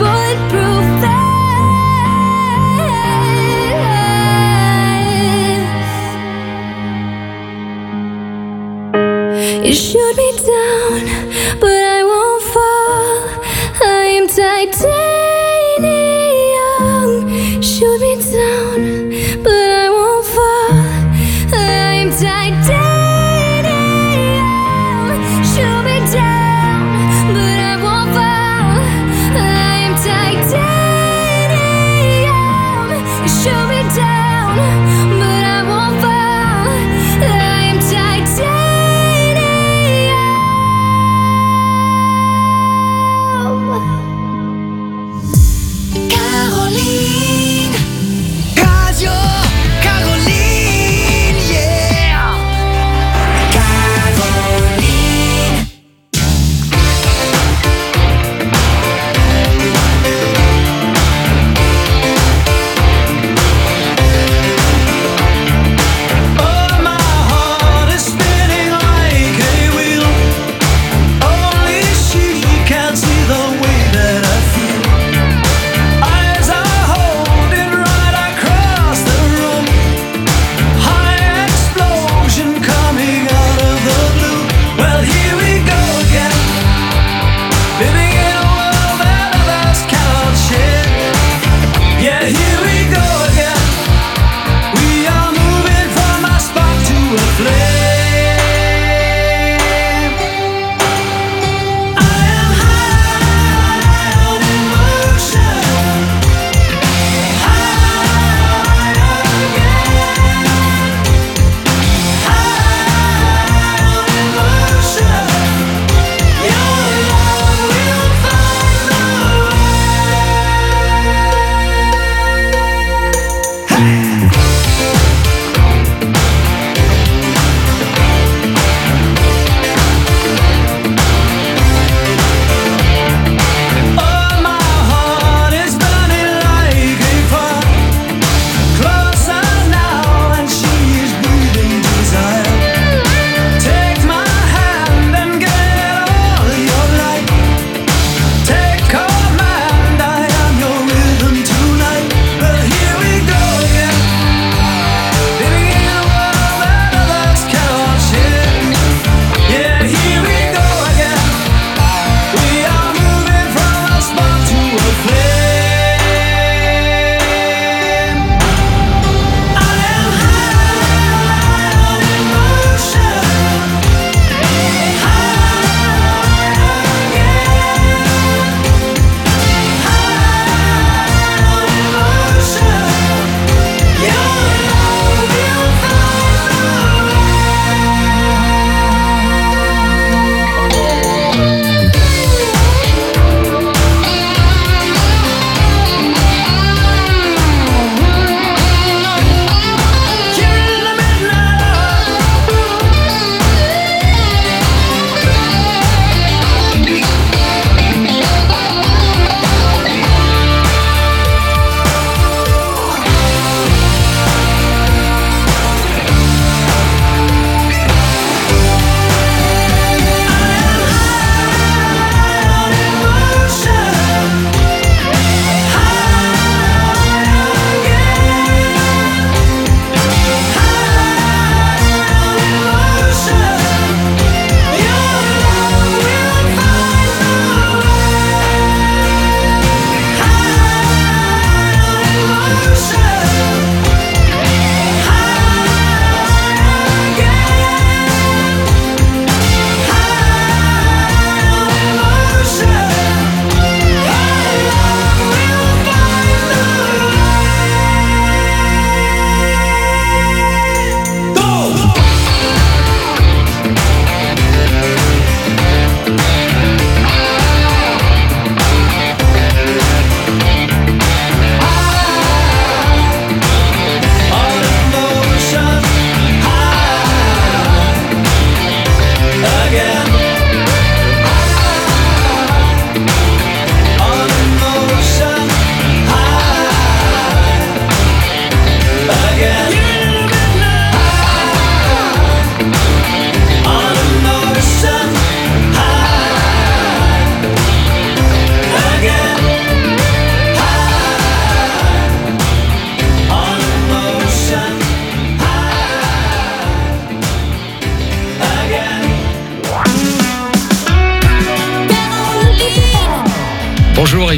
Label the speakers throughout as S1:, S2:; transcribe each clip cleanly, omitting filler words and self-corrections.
S1: bulletproof vest. You shoot me down, but I won't fall. I am titanium. Shoot me down, but I won't fall. I am titanium. Shoot me down, but I won't fall. I am titanium. Shoot me down, but I won't fall. I am titanium.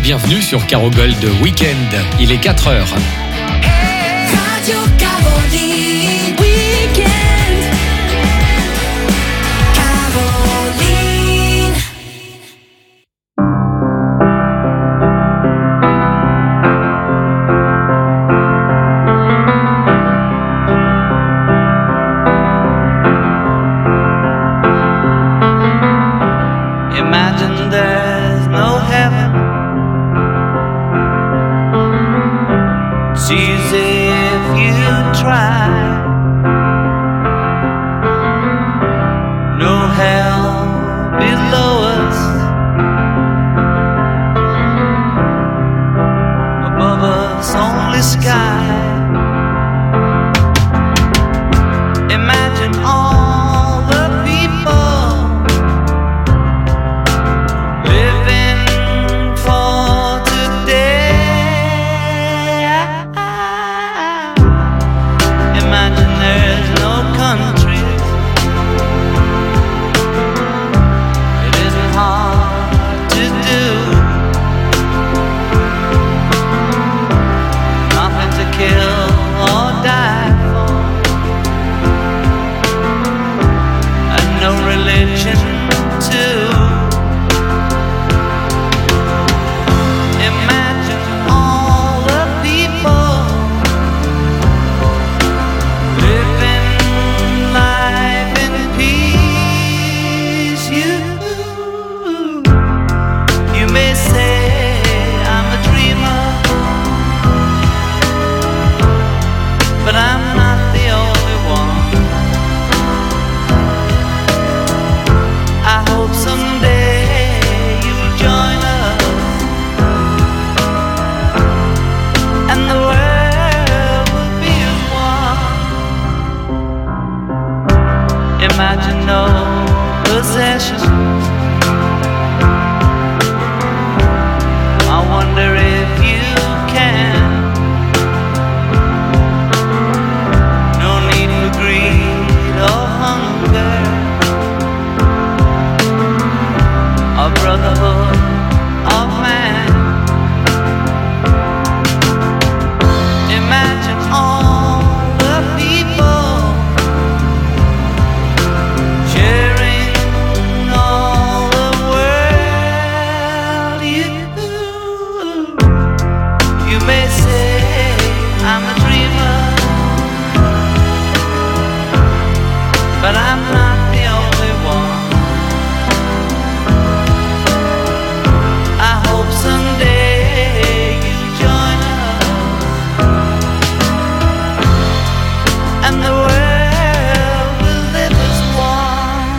S2: bienvenue sur Caro Gold Weekend. Il est 4h.
S1: Radio Caroline Weekend. Caroline.
S3: Imagine there's no heaven. It's easy if you try. No hell below us. Above us only sky. Imagine all the people living for today. Imagine there's no countries. It isn't hard to do. Nothing to kill or die for, and no religion too. Imagine all the people living life in peace. You may say I'm a dreamer, but I'm not the only one. I hope someday you'll join us, and the world will be as one. Imagine no possessions. I wonder if you can. No need for greed or hunger, or brotherhood of man. Imagine all the people sharing all the world. You may say I'm a dreamer, but I'm not the only one. I hope someday you'll join us, and the world will live as one.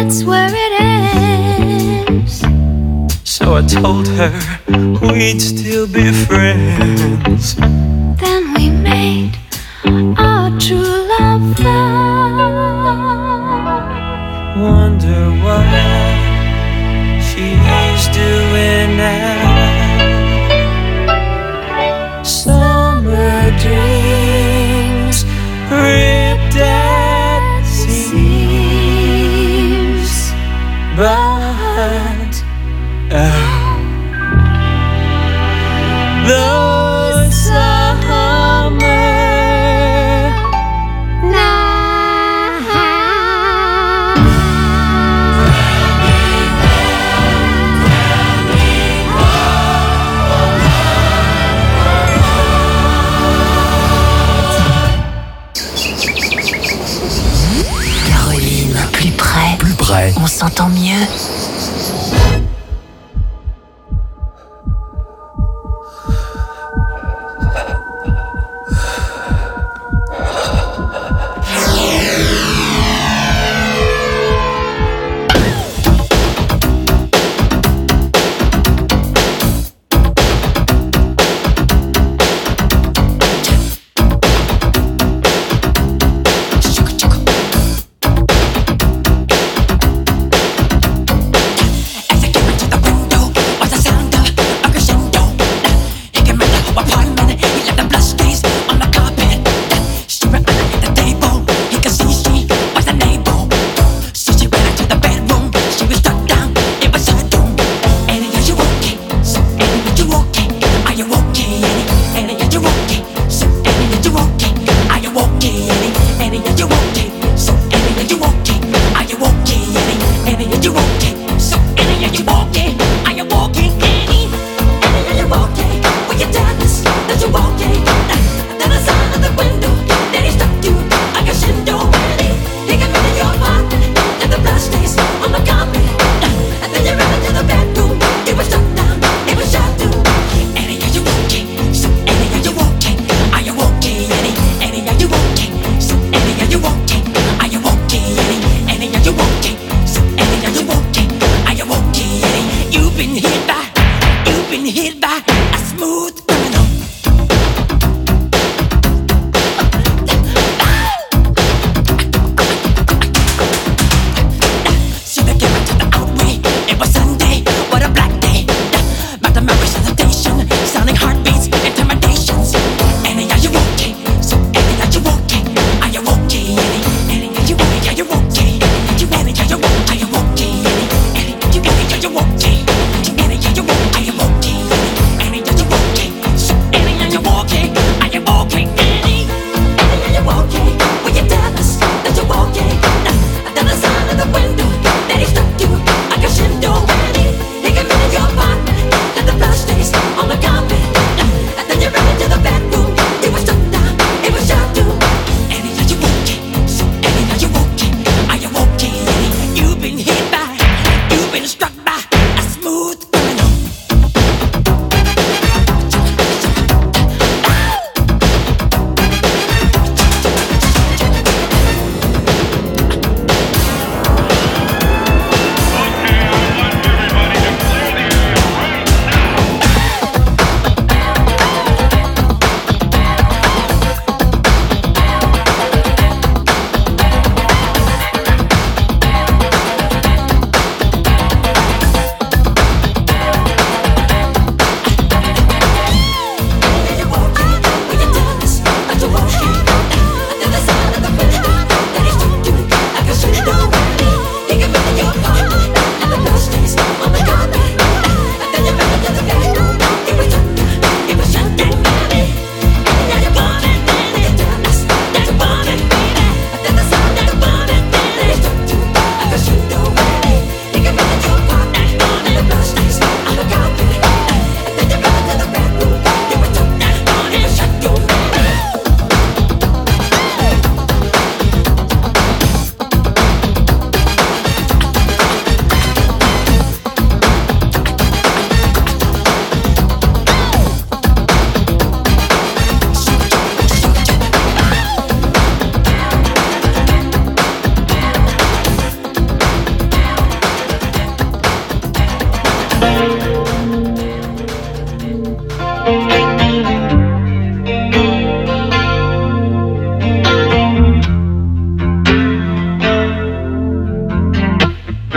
S1: that's where it ends.
S3: So I told her we'd still be friends.
S1: Then we made our true love vow.
S3: Wonder what she's doing now. Summer dreams ripped at seams, but the summer
S1: Caroline, plus près.
S4: Plus près.
S1: On s'entend mieux.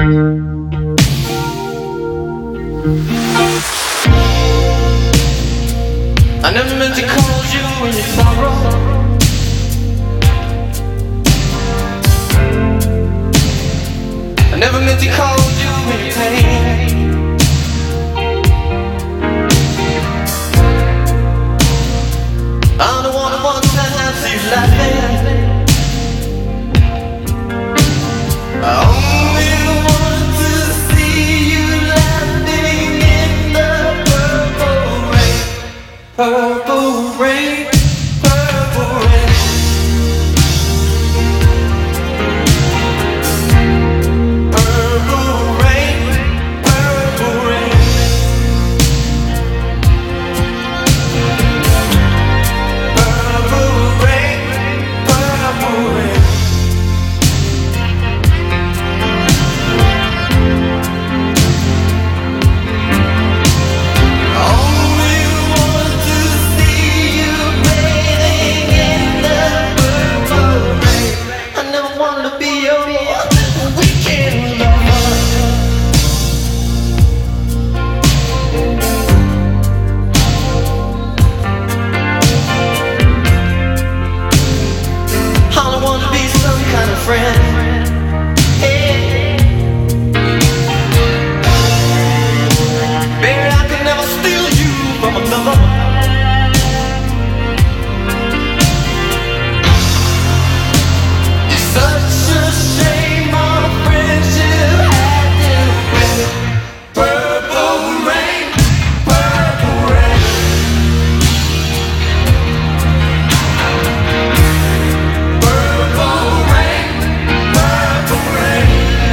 S3: I never meant to cause you any sorrow. I never meant to cause you any pain. I'm the one who wants to have you laughing. I only want to see you laughing in the purple rain. Purple rain, purple rain. Purple rain, purple rain. Purple rain, purple rain. Only want to see you bathing in the purple rain. I never wanted to be your weekend lover. I don't want to be some kind of friend. Hey. Baby, I could never steal you from another. It's such a shame our friendship had to end. Purple rain, purple rain. Purple rain, purple rain.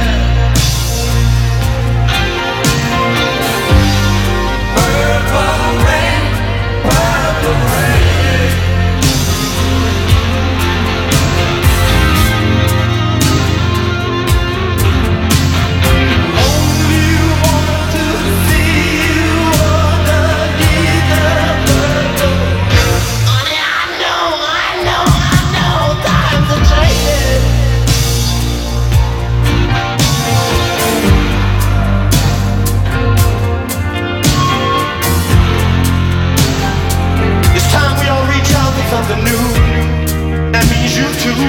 S3: Purple rain, purple rain. Only want to see you underneath the purple. Honey, I know, times are changing. It's time we all reach out for something new. That means you too.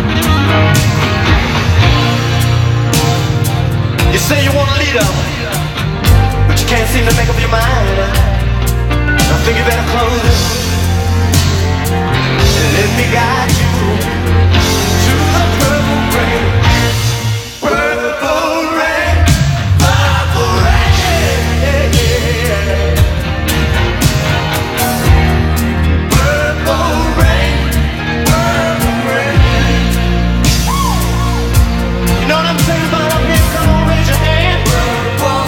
S3: You say you want a leader, but you can't seem to make up your mind. I think you better close it and let me guide you to the purple rain. Purple rain, purple rain. Purple rain, purple rain. You know what I'm saying about up here? Come on, raise your hand. Purple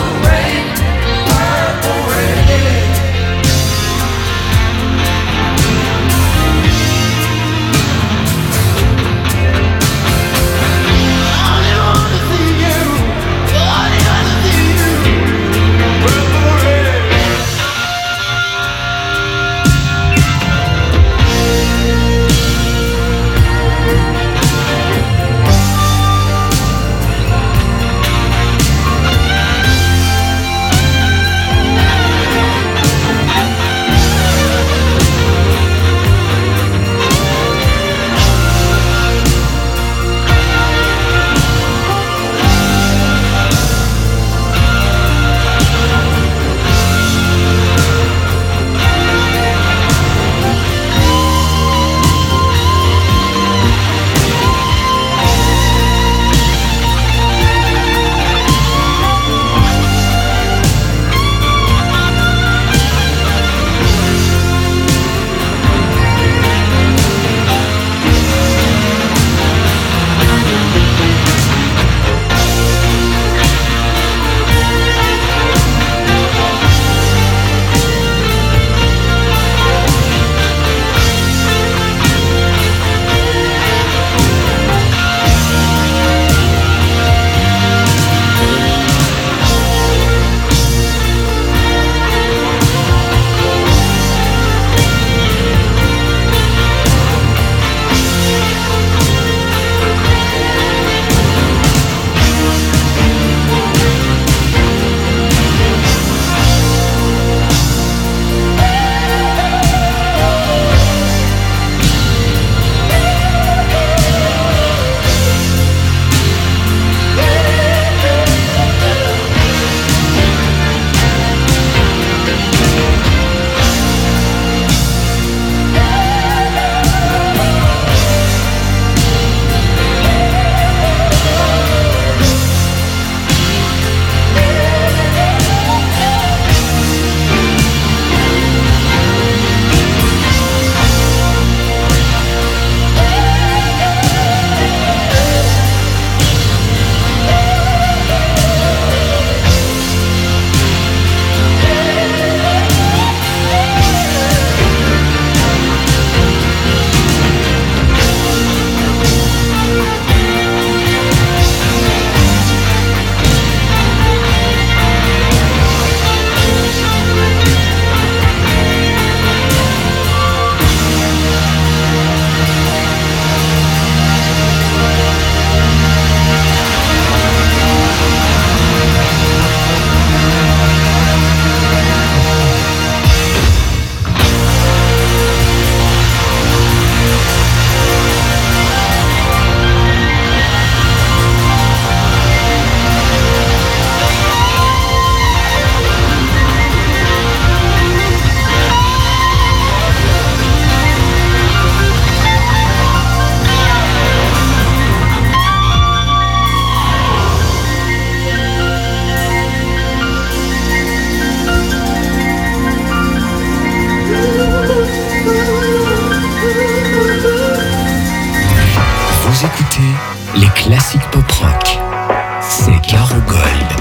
S4: classique pop-rock. C'est Caro Gold.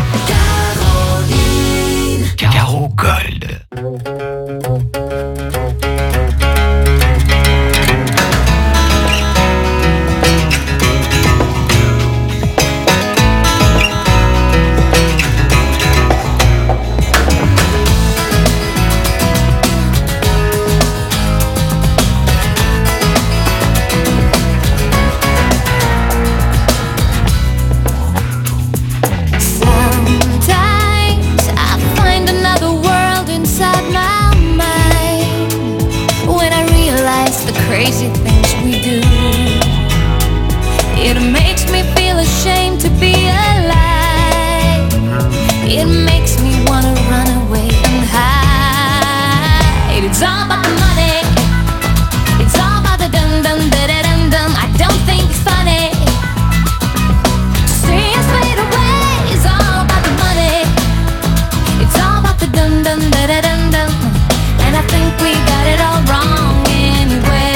S4: Caro Gold.
S1: Crazy things we do. It makes me feel ashamed to be alive. It makes me wanna run away and hide. It's all about the money. It's all about the dum dum da da dum dum. I don't think it's funny to see us fade away. It's all about the money. It's all about the dum dum da da dum dum. And I think we got it all wrong anyway.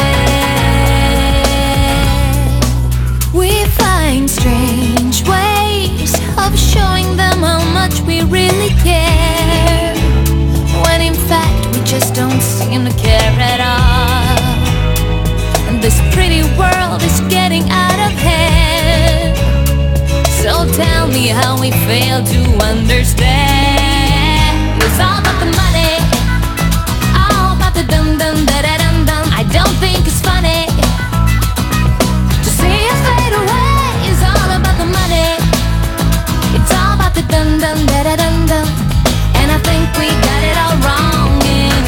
S1: Strange ways of showing them how much we really care, when in fact we just don't seem to care at all. And this pretty world is getting out of hand. So tell me how we fail to understand. It's all about the money, all about the dum dum da da dum dum. I don't think it's funny to see us fade away. Money. It's all about the dum dum da da dum dum. And I think we got it all wrong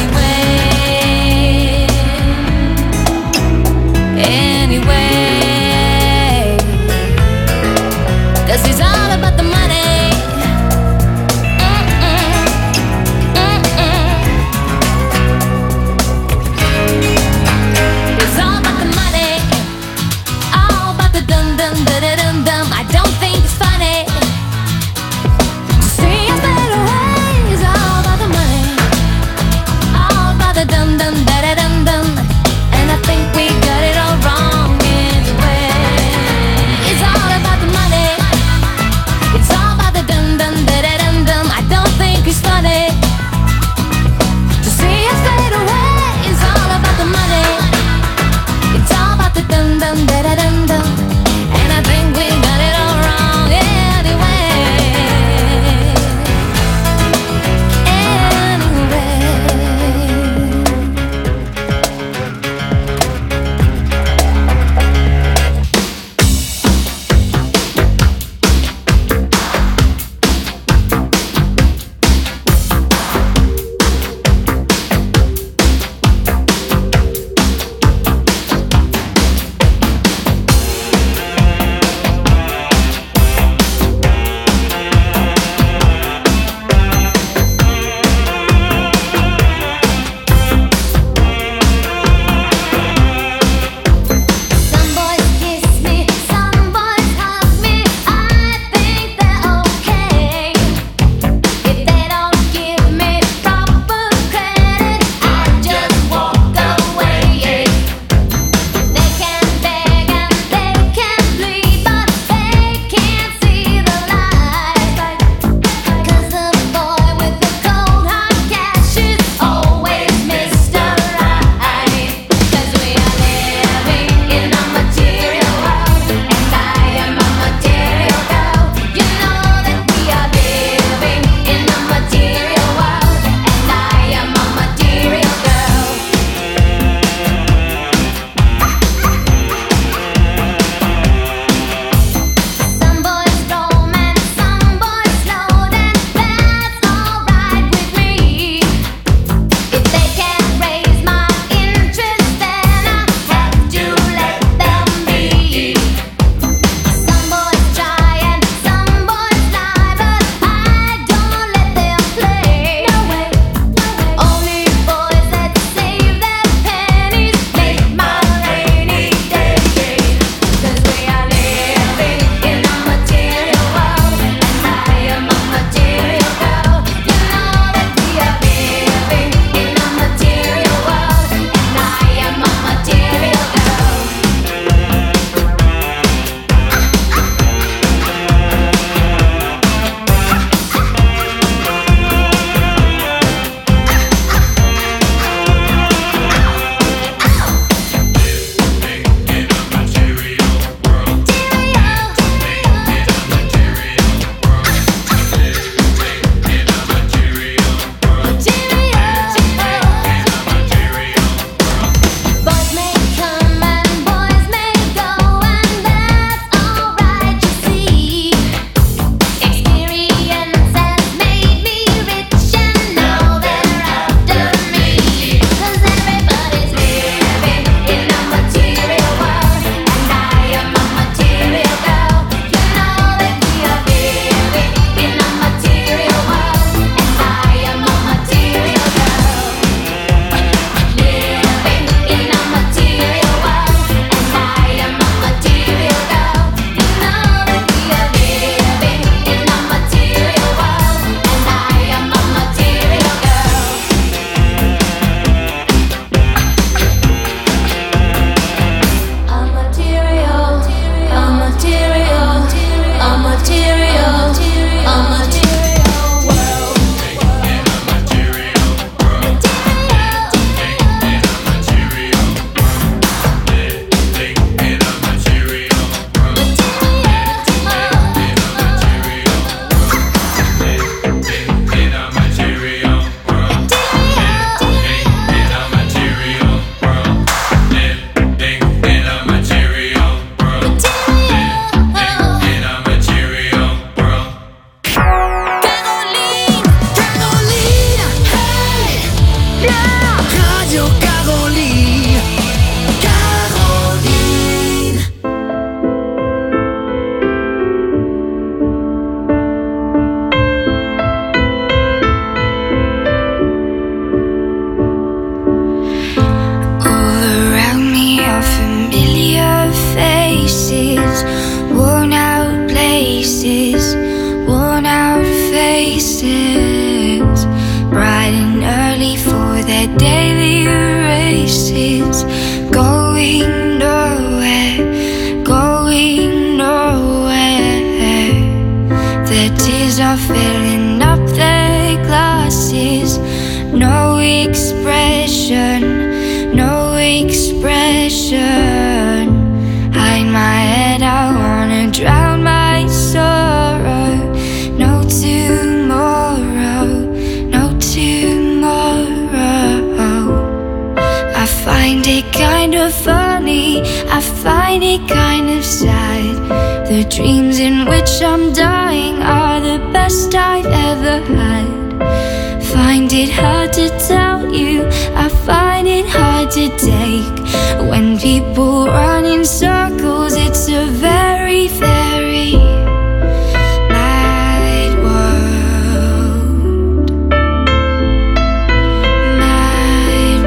S1: anyway. Anyway, 'cause it's all about the money.
S5: worn out faces, bright and early for their daily races, going nowhere, going nowhere. Their tears are filling up their glasses, no expression, no expression. Hide my head, I wanna drown my sorrow. No tomorrow, no tomorrow. I find it kind of funny, I find it kind of sad. The dreams in which I'm dying are the best I've ever had. Find it hard to tell you, I find it hard to take. When people run in circles, it's a very, very mad world. Mad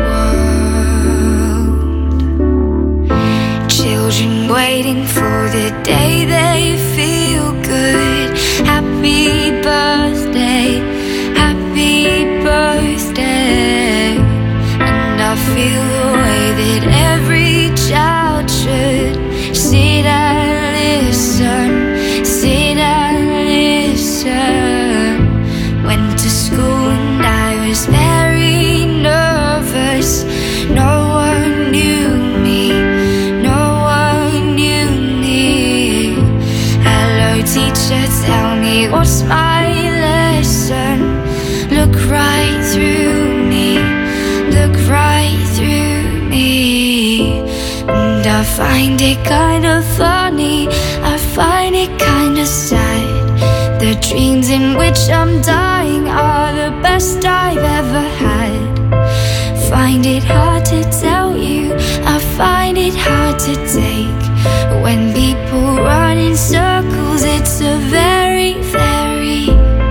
S5: world. Children waiting for the day they feel good. Happy birthday, happy birthday. And I feel the way that every child should sit and listen, sit and listen. Went to school and I was very nervous. No one knew me, no one knew me. Hello teacher, tell me what's my lesson. Look right through me, look right through me. And I find it kind of funny, I find it kind of sad. The dreams in which I'm dying are the best I've ever had. Find it hard to tell you, I find it hard to take. When people run in circles, it's a very, very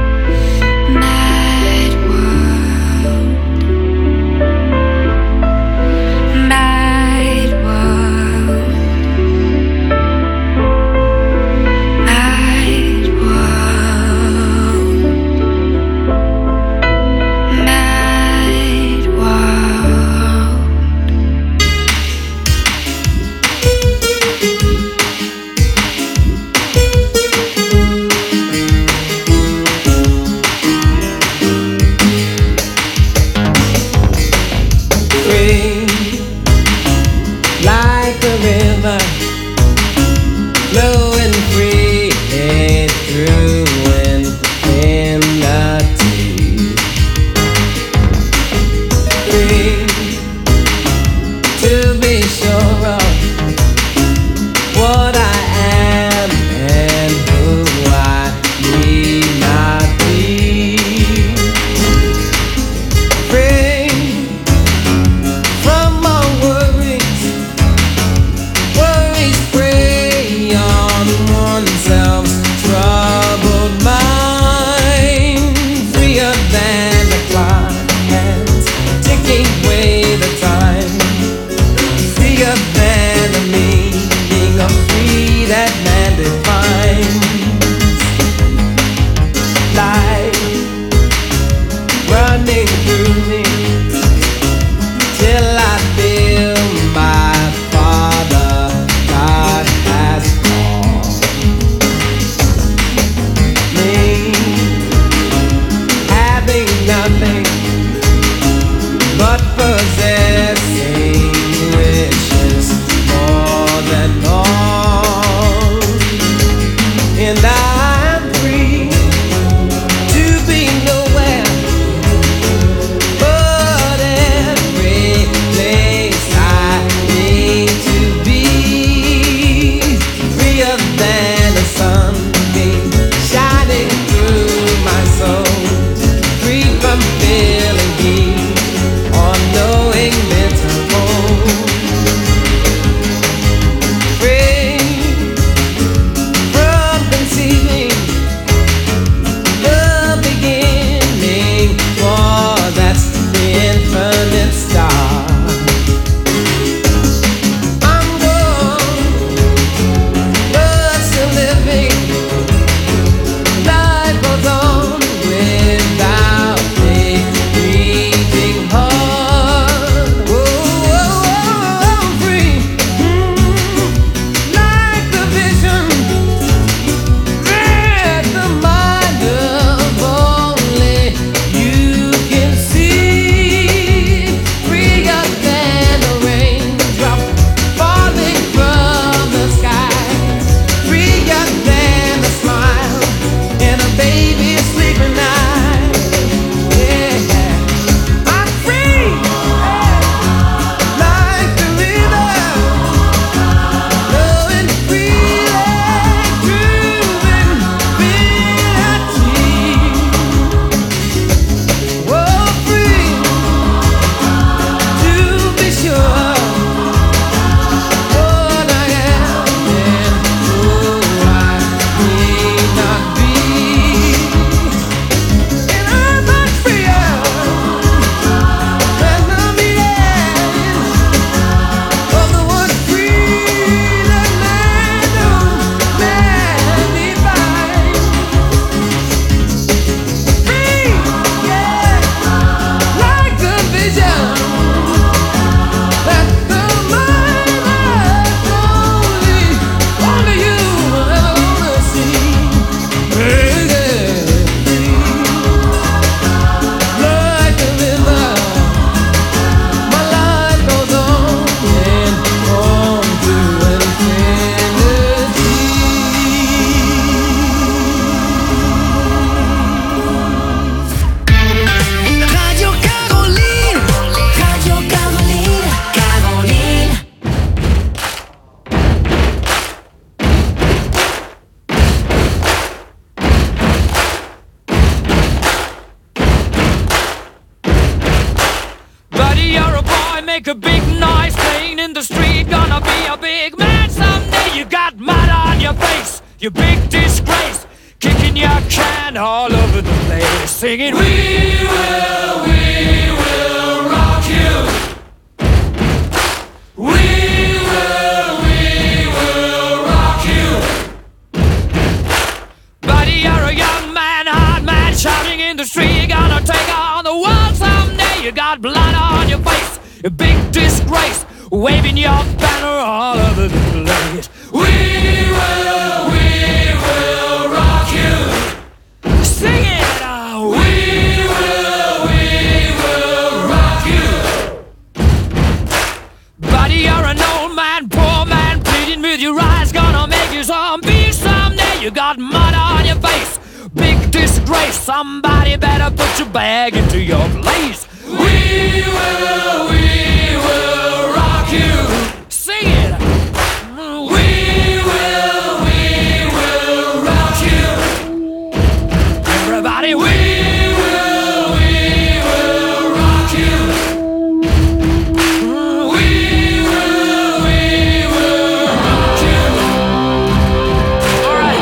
S5: mad world. Mad world. Mad world. Mad world.
S6: Free, like the river, flowing freely through infinity. Free to be sure of what I am and who I need not be. Free from all worries, worries prey on oneself's trouble.
S7: make a big noise playing in the street. Gonna be a big man someday. You got mud on your face, you big disgrace. Kicking your can all over the place, singing, we will rock you. We will rock you. Buddy, you're a young man, hard man, shouting in the street. You're gonna take on the world someday. You got blood on your face, a big disgrace, waving your banner all over the place. We will rock you. Sing it! We will rock you. Buddy, you're an old man, poor man, pleading with your eyes. Gonna make you zombie someday. You got mud on your face, big disgrace. Somebody better put your bag into your place. We will rock you. Sing it! We will rock you. Everybody, we will rock you. We will rock you. All right.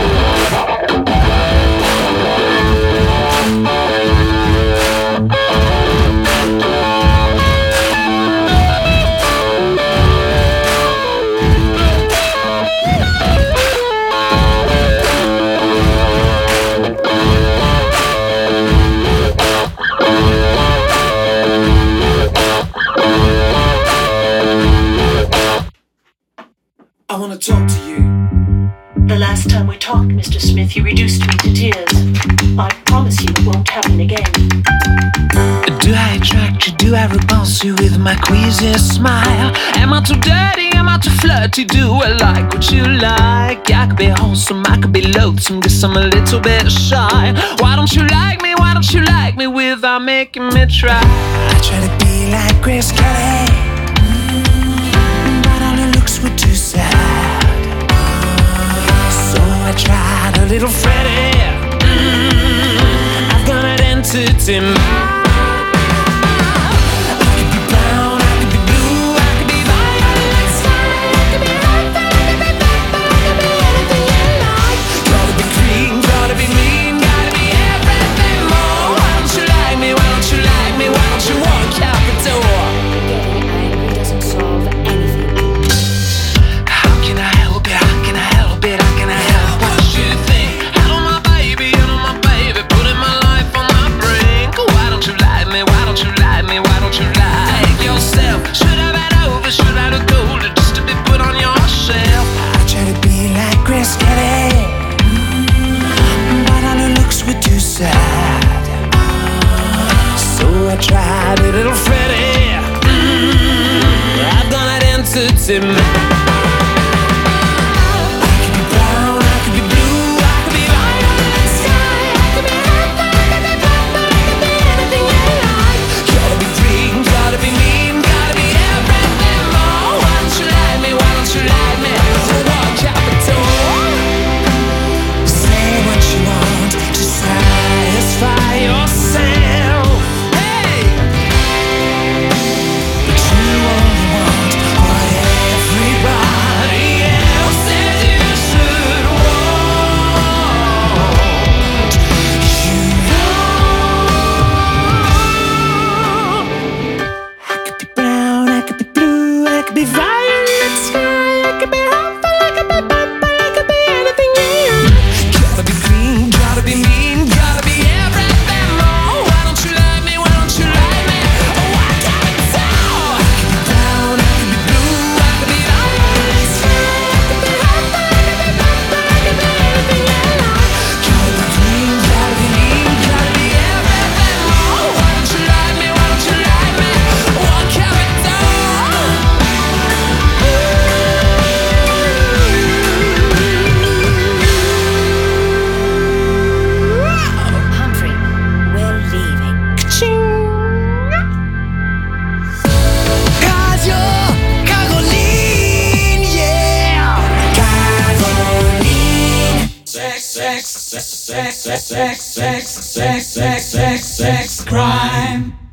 S6: I wanna talk to you.
S8: The last time we talked, Mr. Smith, you reduced me to tears. I promise you it won't happen again.
S6: Do I attract you? Do I repulse you with my queasy smile? Am I too dirty? Am I too flirty? Do I like what you like? I could be wholesome, I could be loathsome, guess I'm a little bit shy. Why don't you like me? Why don't you like me without making me try? I try to be like Grace Kelly, but all her looks were too sad. So I tried a little Freddie. I've got an entity mind. Tried a little Freddie. I've done it entity man. I could be brown, I could be blue, I could be violet sky, I could be red, I could be purple, I could be anything you like. Gotta be green, gotta be mean, gotta be everything more. Why don't you like me? Why don't you like me? Walk out the door. Say what you want to satisfy yourself.
S9: Sex, crime.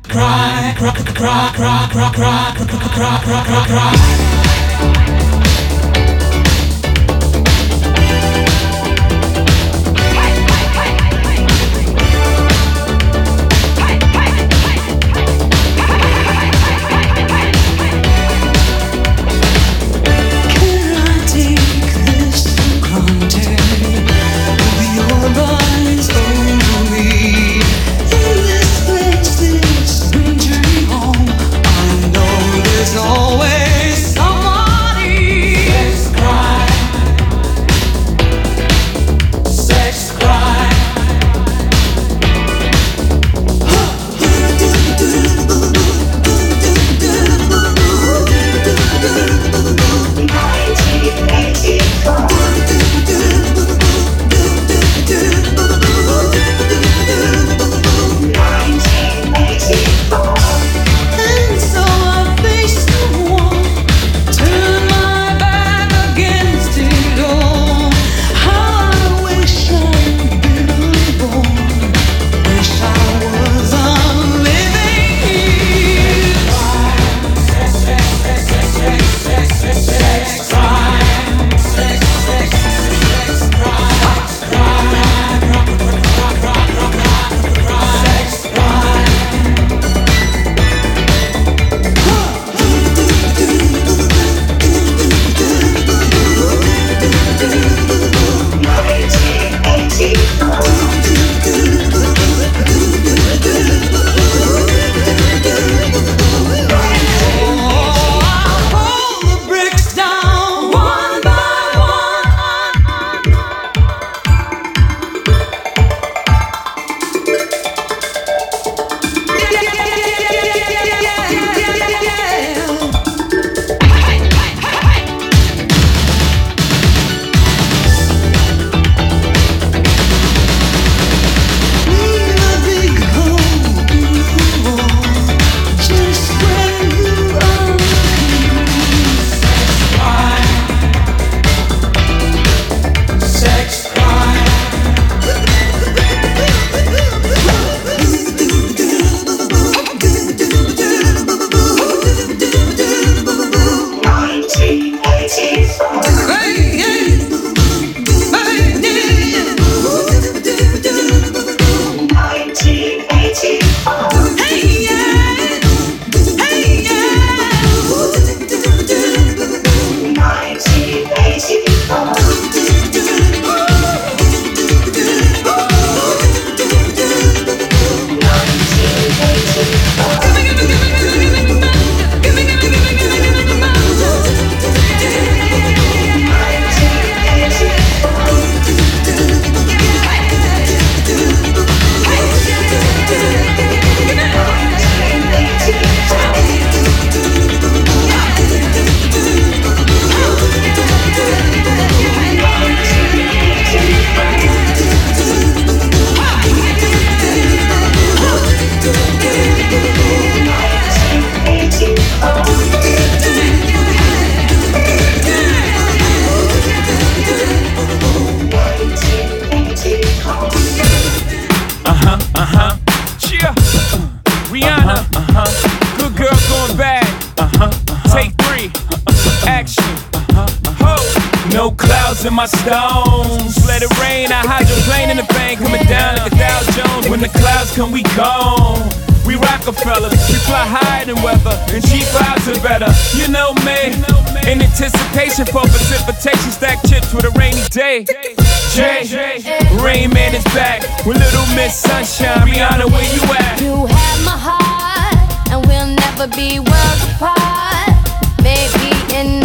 S9: No clouds in my stones. Let it rain, I hydroplane in the bank, coming down like a Dow Jones. When the clouds come, we gone. We Rockefellers, we fly higher than weather, and cheap vibes are better. You know me, in anticipation for precipitation, stack chips with a rainy day. Jay, Rain Man is back with Little Miss Sunshine. Rihanna, where you at?
S1: You have my heart, and we'll never be worlds apart. Maybe in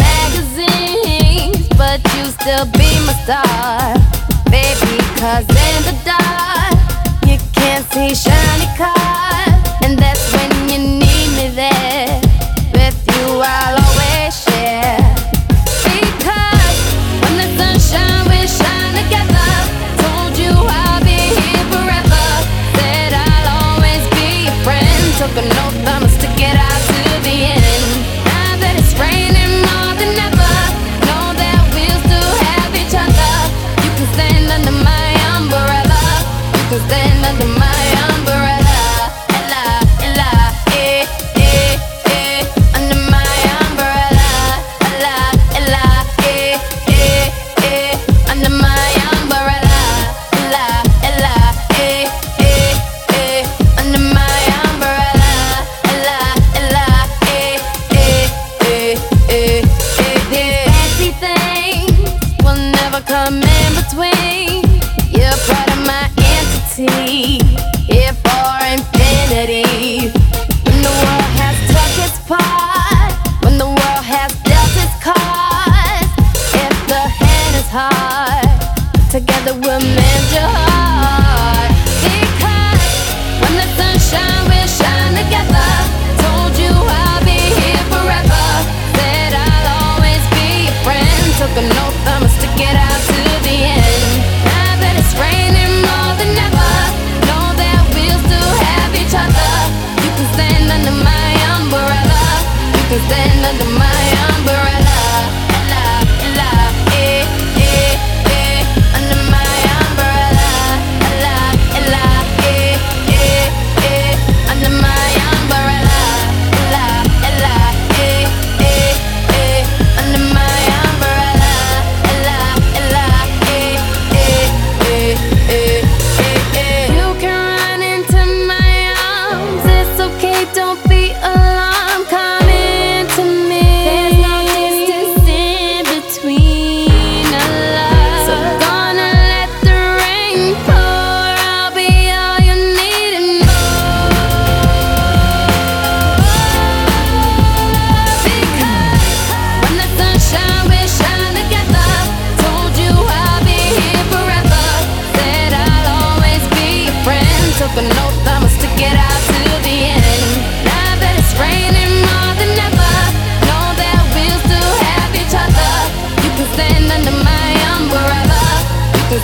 S1: magazines, but you still be my star, baby. 'Cause in the dark, you can't see shiny cars, and that's when you need me there. With you, I'll always share. Because when the sunshine, we shine together. Told you I'll be here forever. Said I'll always be your friend. Took an oath, I'ma stick it out to the end. Now that it's raining more than ever, know that we'll still have each other. You can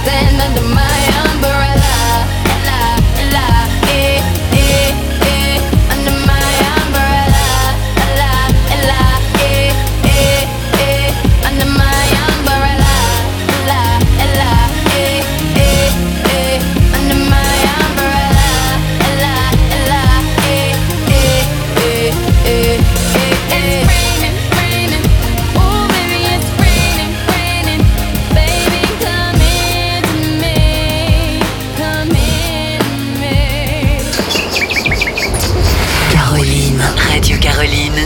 S1: stand under my umbrella. La, la, under my umbrella. La, la, under my umbrella. La, la, under my umbrella. La, la, it's raining, raining. Oh, baby, it's raining, raining. Baby, come into me, come into me.
S4: Caroline, Radio Caroline.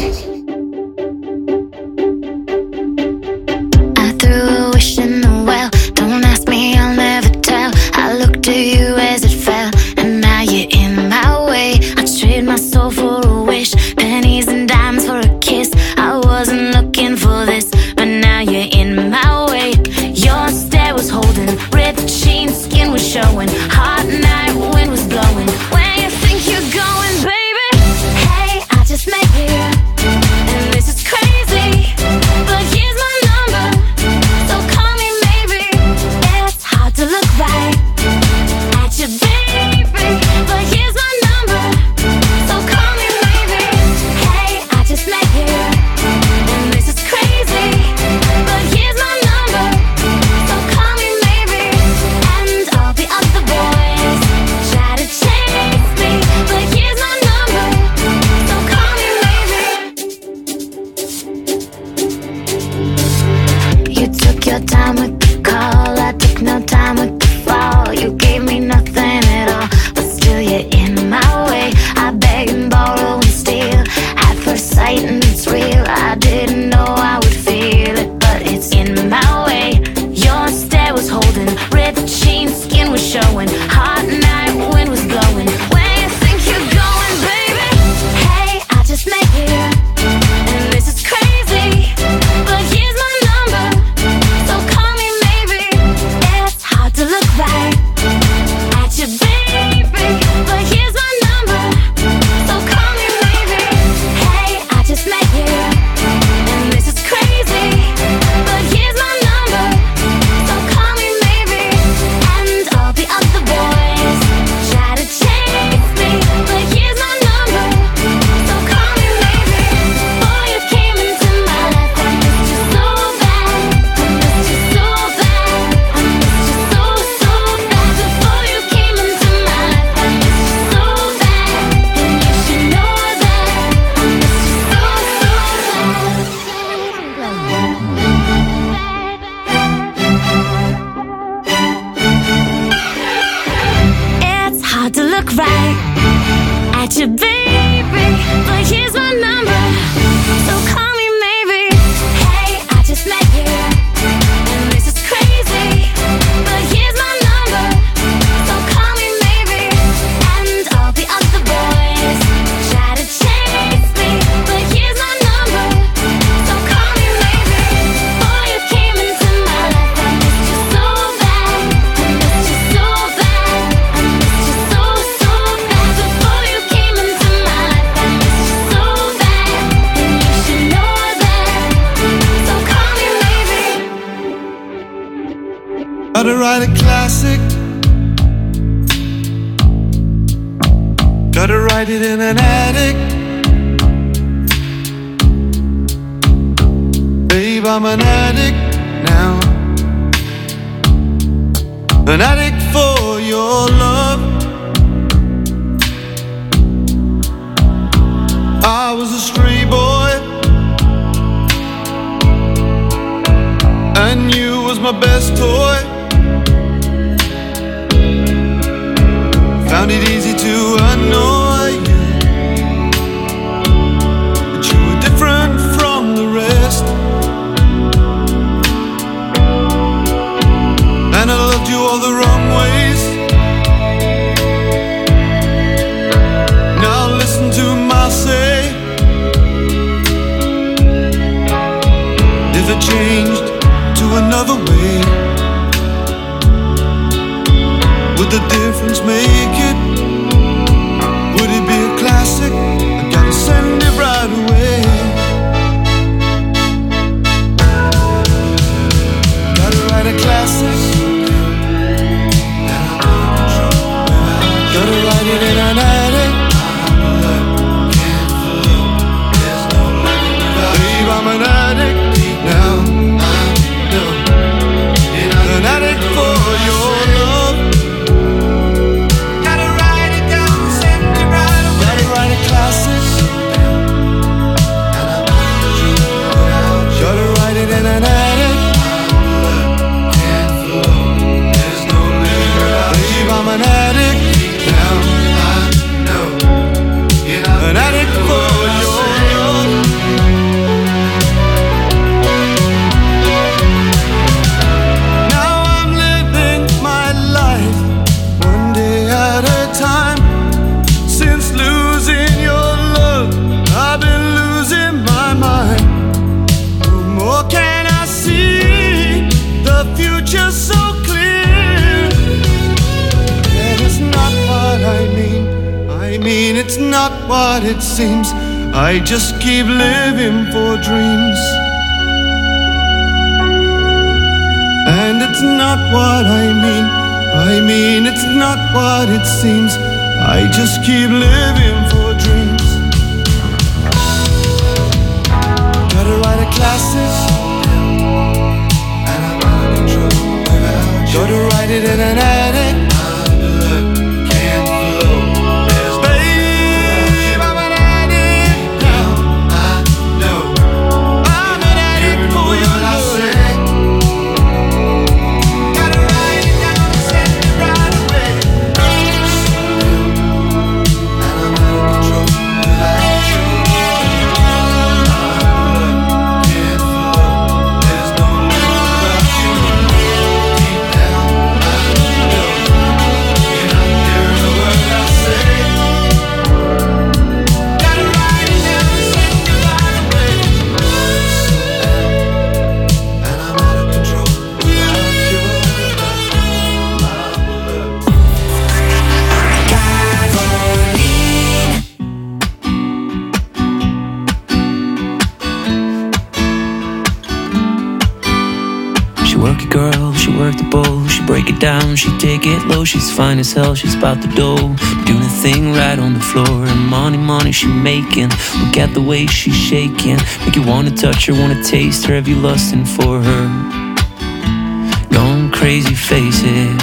S5: I threw a wish in the well. Don't ask me, I'll never tell. I looked at you as it fell, and now you're in my way. I trade my soul for a wish, pennies and dimes for a kiss. I wasn't looking for this, but now you're in my way. Your stare was holding, ripped jeans, skin was showing. Hot night, wind was blowing. Where you think you're going, baby? Hey, I just met you, and this is crazy. But here's my number, so call me maybe. It's hard to look right at you, baby. But here's my number, so call me maybe. Hey, I just met you, and this is crazy. But here's my number, so call me maybe. And all the other boys try to chase me, but here's my number, so call me maybe. You took your time with the call, I took no time with the fall. You gave me nothing at all, but still you're in my way. I beg and borrow and steal at first sight, and it's real. I didn't know I would feel it, but it's in my way. Your stare was holding, ripped jeans, skin was showing. Hot night, wind was blowing. Where you think you're going, baby? Hey, I just met you, and this is crazy. But here's my number, so call me maybe. It's hard to look right at you, baby. But here's my number, so call me maybe. Hey, I just met you, and this is crazy. But here's my number, so call me maybe. And all the other boys try to chase me, but here's my number, so call me maybe. Boy, you came into my life, I missed you so bad. I missed you so bad. I missed you so, so bad. Before you came into my life, I missed you so bad. And you should know that I missed you so, it's hard to look right at you, baby. But here's my number, so call me maybe. Hey, I just met you, and this is crazy. But here's my number, so call me maybe. And all the other boys try to chase me, but here's my number, so call me maybe. Boy, you came into my life, I missed you so bad. I missed you so bad. I missed you so, so bad. Before you came into my life, I missed you so bad. And you should know that, so call me maybe.
S3: Gotta write a classic. Gotta write it in an attic. Babe, I'm an addict now. An addict for your love. I was a stray boy, and you was my best toy. Found it easy to annoy you, but you were different from the rest. And I loved you all the wrong ways. Now listen to my say. If it changed to another way, would the difference make it? Would it be a classic? I gotta send it right away. Gotta write a classic.
S10: what it seems. I just keep living for dreams. And it's not what I mean it's not what it seems. I just keep living for dreams. Gotta write a classic, and I'm out of control without you. Gotta write it in an attic.
S11: Down, she take it low, she's fine as hell, she's about the dough, doing a thing right on the floor, and money she making, look at the way she's shaking, make you wanna touch her, wanna taste her, have you lusting for her, going crazy, face it.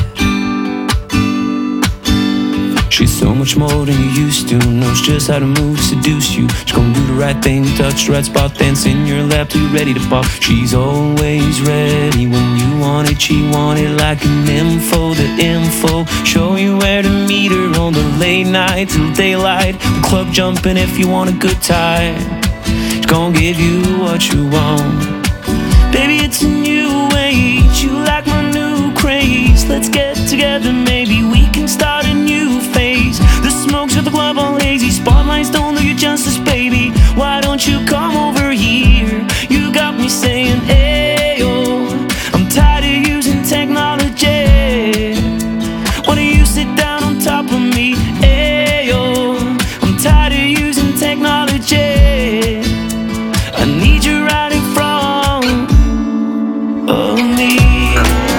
S11: She's so much more than you used to, knows just how to move, seduce you. She's gonna do the right thing, touch the right spot, dance in your lap till you're ready to pop. She's always ready when you want it, she want it like an info, the info. Show you where to meet her on the late night till daylight. The club jumping if you want a good time. She's gonna give you what you want. Baby, it's a new age, you like my new craze. Let's get together, maybe we can start a new phase. The smokes at the club all hazy, spotlights don't do you justice, baby. Why don't you come over here? You got me saying, ayo, I'm tired of using technology. Why don't you sit down on top of me? Ayo, I'm tired of using technology. I need you right in front of me.